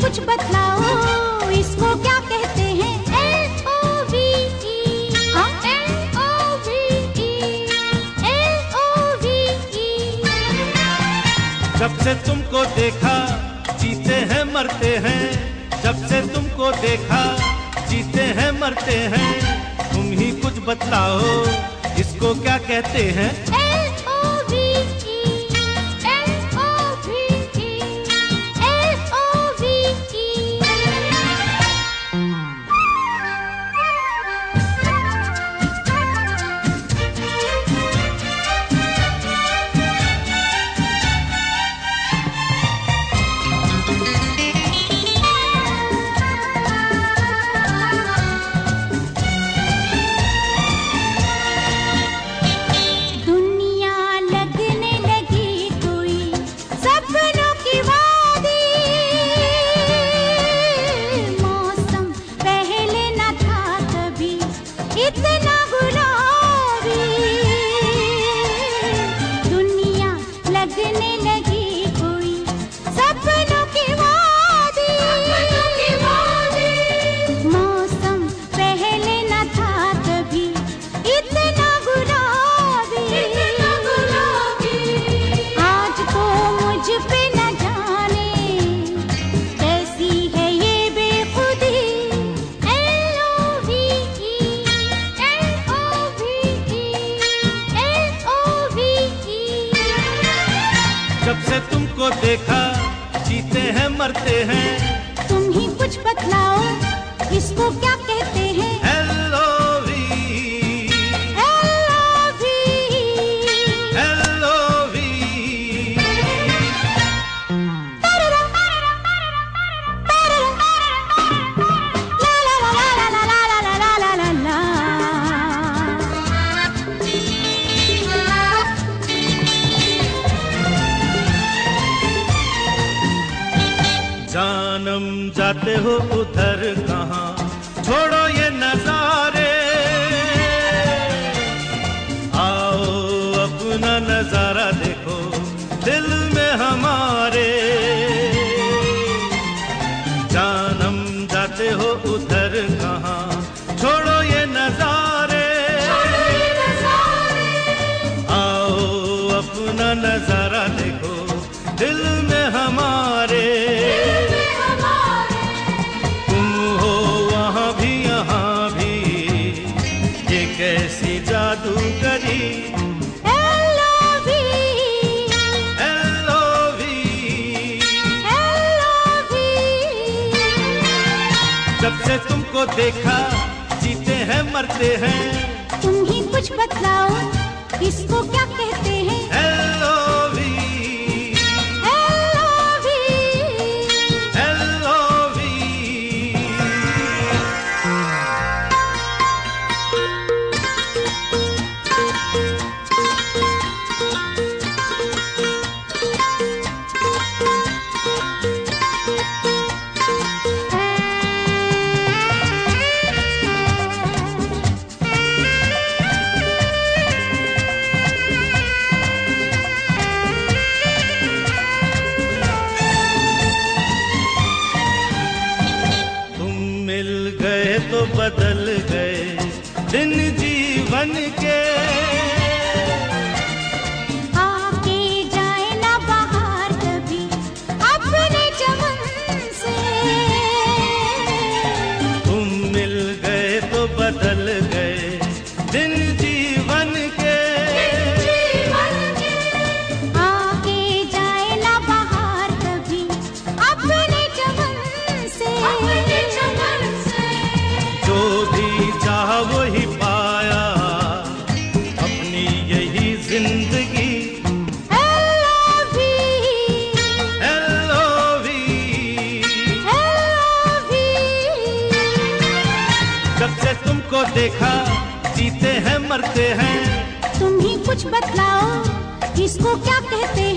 कुछ बतलाओ, इसको क्या कहते हैं? L-O-V-E, L-O-V-E, L-O-V-E। जब से तुमको देखा जीते हैं मरते हैं, जब से तुमको देखा जीते हैं मरते हैं, तुम ही कुछ बतलाओ, इसको क्या कहते हैं? इतना गुलाबी दुनिया लगने लगी कोई सपनों की वादी, मौसम पहले न था कभी इतना गुलाबी। आज तो मुझ पे न जाने कैसी है ये बेखुदी। जब से तुमको देखा जीते हैं मरते हैं, तुम ही कुछ बतलाओ, इसको क्या कहते हैं? L-O-V-E, L-O-V-E, L-O-V-E। जानम जाते हो उधर कहाँ, छोड़ो ये नजारे, आओ अपना नजारा देखो दिल में हमारे। जानम जाते हो उधर कहाँ, छोड़ो ये नजारे, आओ अपना नजारा देखो दिल में हमारे। कैसी जादूगरी L-O-V-E, L-O-V-E, L-O-V-E। जब से तुमको देखा जीते हैं मरते हैं, तुम ही कुछ बतलाओ, इसको क्या कहते हैं? L-O-V-E, L-O-V-E, L-O-V-E। तो बदल गए दिन जीवन के, आके जाए ना बाहर कभी अपने चमन से। तुम मिल गए तो बदल गए दिन जीवन के, आके जाए ना बाहर कभी अपने चमन से। जो भी चाहा वही पाया अपनी यही जिंदगी। L-O-V-E, L-O-V-E, L-O-V-E। जब से तुमको देखा जीते हैं मरते हैं, तुम ही कुछ बतलाओ, इसको क्या कहते हैं?